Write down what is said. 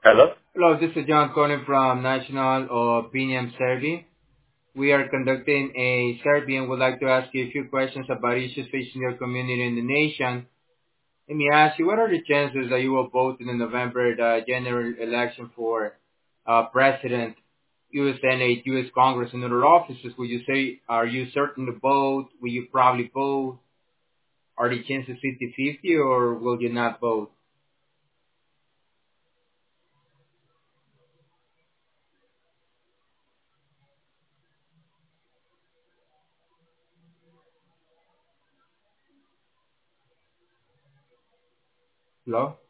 Hello? Hello, this is John calling from National Opinion Survey. We are conducting a survey and would like to ask you a few questions about issues facing your community and the nation. Let me ask you, what are the chances that you will vote in the November general election for President, U.S. Senate, U.S. Congress, and other offices? Would you say, are you certain to vote? Will you probably vote? Are the chances 50-50 or will you not vote? Hello?